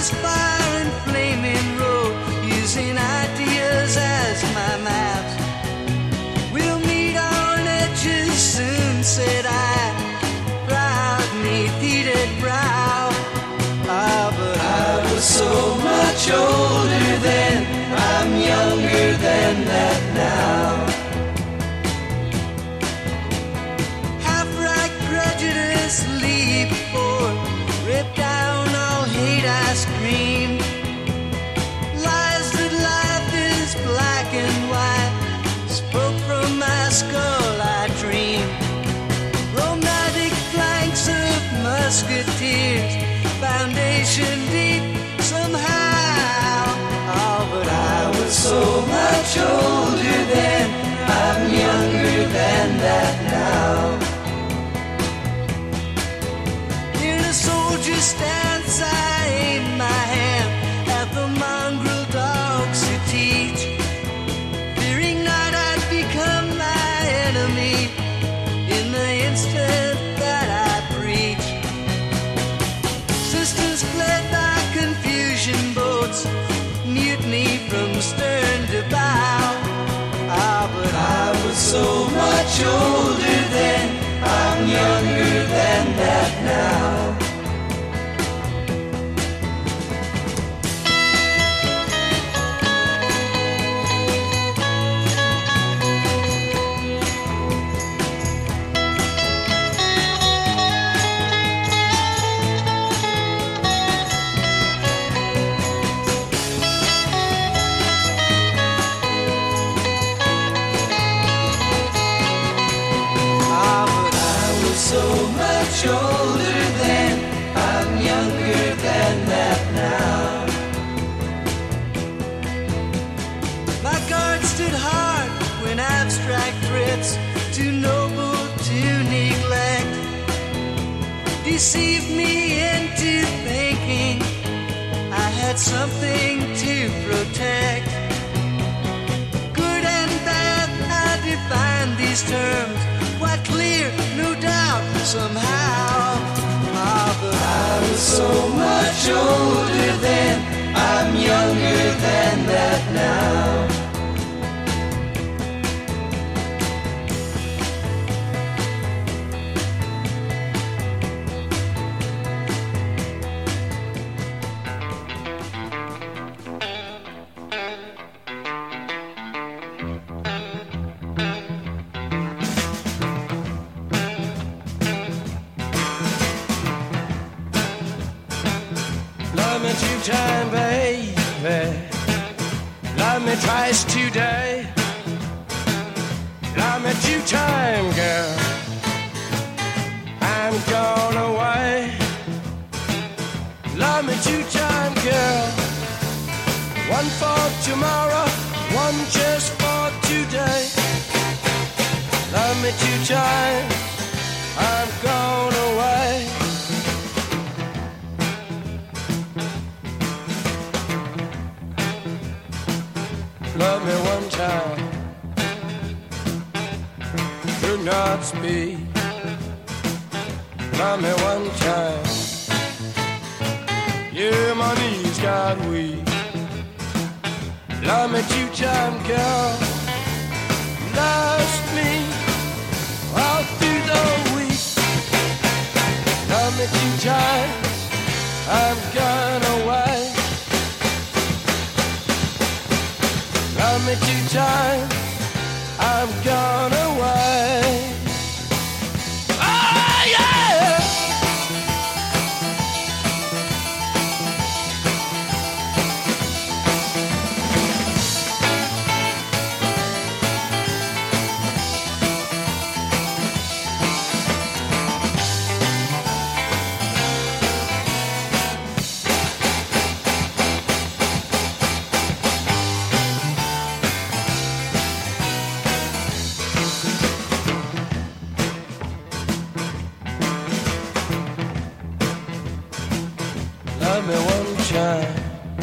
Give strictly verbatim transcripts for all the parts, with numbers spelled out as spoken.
this fire and flaming road, using ideas as my maps. We'll meet on edges soon, said I, proud neath heated brow. Ah, but I was so much older then, I'm younger than that now. Half-right prejudice leap forth, rip down all hate I scream. Lies that life is black and white, spoke from my skull I dream. Romantic flanks of musketeers, foundation deep somehow. Oh, but I was so much older then, I'm younger than that now. In a soldier's stance I aim my hand at the mongrel dogs who teach, fearing not I'd become my enemy in the instant that I preach. Sisters fled by confusion boats, mutiny from stern to bow. Ah, but I was so much older then, I'm younger than that now. So much older then, I'm younger than that now. My guard stood hard when abstract threats, too noble to neglect, deceived me into thinking I had something to protect. Good and bad, I define these terms quite clear, no doubt, somehow. Ah, but I was so much older then, I'm younger than that now. Love me two times, baby. Love me twice today. Love me two times, girl. I'm gone away. Love me two times, girl. One for tomorrow, one just for today. Love me two times, I'm gone away. Love me one time, could not speak. Love me one time, yeah, my knees got weak. Love me two times, girl. Lost me all through the week. Love me two times, I'm gone away. Love me two times, I'm gone away. Oh yeah! Love me one time,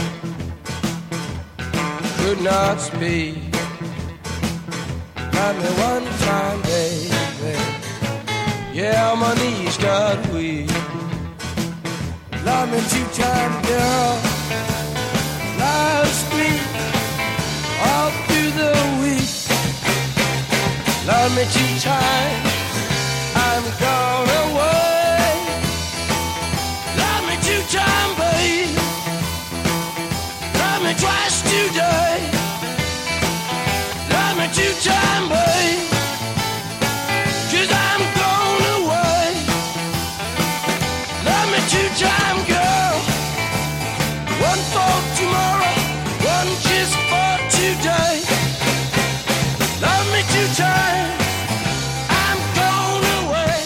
could not speak. Love me one time, baby. Yeah, my knees got weak. Love me two times, girl. Love me two times, I'm gone away. Love me two times, babe. Love me twice today. Love me two times, babe. 'Cause I'm gone away. Love me two times, girl. One for tomorrow, one just for today. Love me two times, I'm gone away.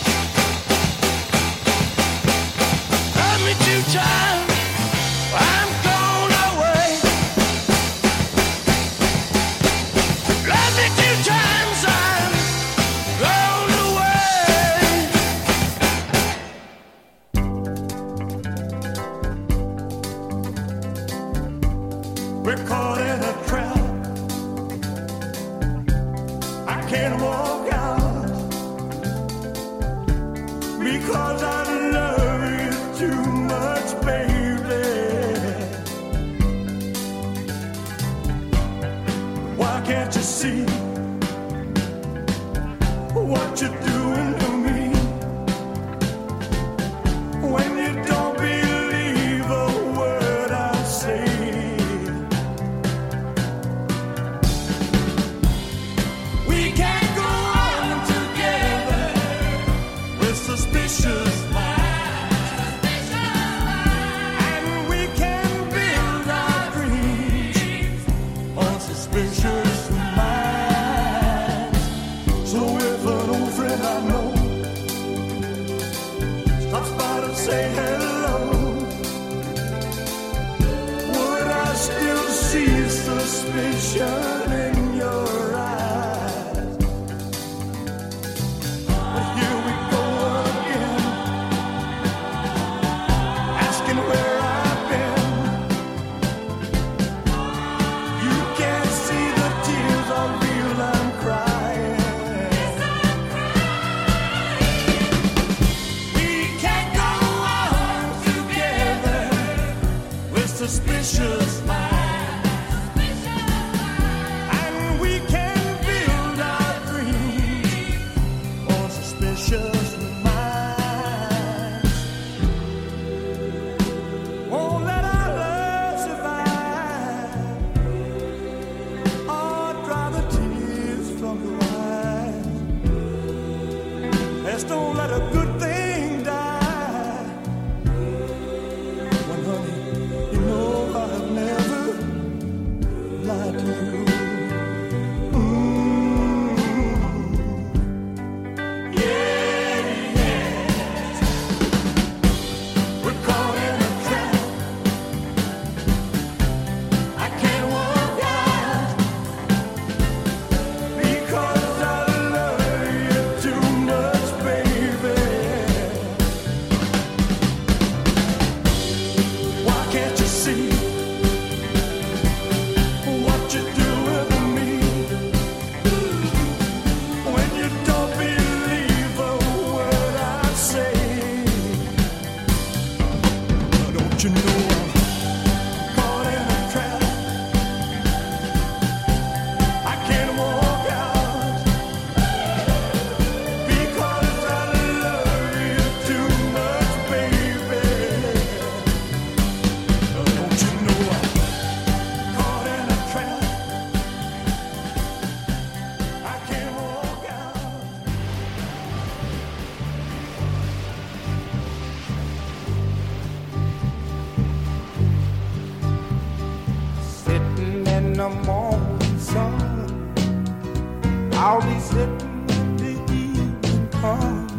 Love me two times, I'm gone away. Love me two times, I'm gone away. We're caught in a trap. I can't walk out because I love you too much, baby. Why can't you see what you're doing to me when you don't believe a word I say? We can't go on together with suspicious minds, and we can build our dreams on suspicious minds. So if an old friend I know stops by to say hello, would I still see suspicion in your eyes? But here we go again, asking where I've been. You can't see the tears I feel I'm crying. We can't go on together with suspicious minds, and we can build our dreams on suspicious minds. Won't let our love survive or dry the tears from your eyes. Let's don't let a good thing die. When, honey, you know I've never lied to you. Mm. Yeah, yes. We're caught in a trap. I can't walk out because I love you too much, baby. Why can't you see what you're doing to me when you don't believe a word I say? Don't you know I'm caught in a trap? I can't walk out because I love you too much, baby. Don't you know I'm caught in a trap? I can't walk out. Sitting in the morning sun, I'll be sitting when the evening comes,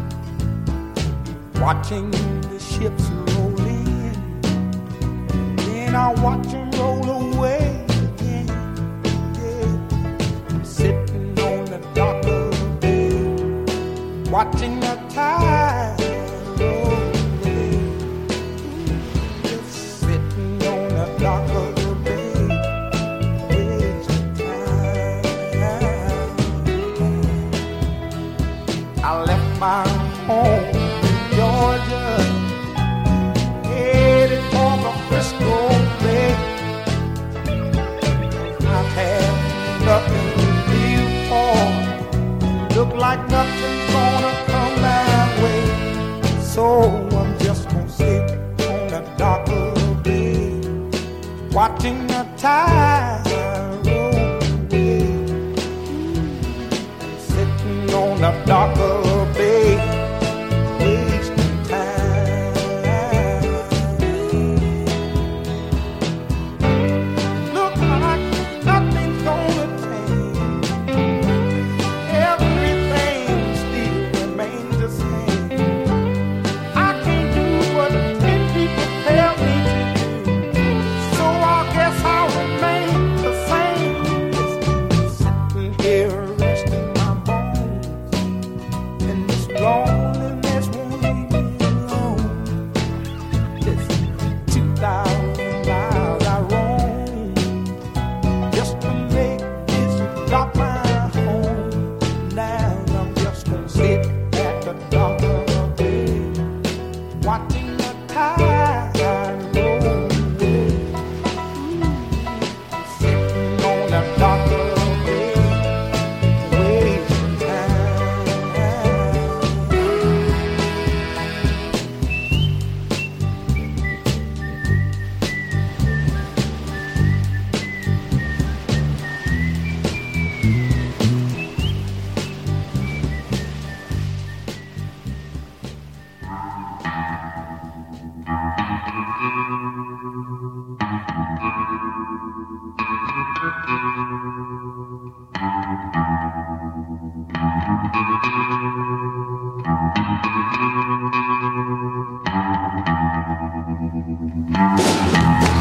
watching the ships roll in, then I'll watch them roll away again. Yeah. Sitting on the dock of the bay, watching the tide roll away. Just sitting on the dock of the bay, wasting time. I left my home in Georgia, headed for the Frisco Bay. I've had nothing to live for. watching the tide roll away, sitting on the dock of a bay, wasting time. Look like nothing's gonna change, everything still remains the same. I can't do what ten people tell me to do, so I guess I'll remain the same. Sitting here resting my bones, and this loneliness won't leave me alone. This two thousand miles I roam just to make this dock my home. Now I'm just gonna sit at the dock of the bay, watching the tide roll away, sitting on the dock of the bay, wasting time. Thank you.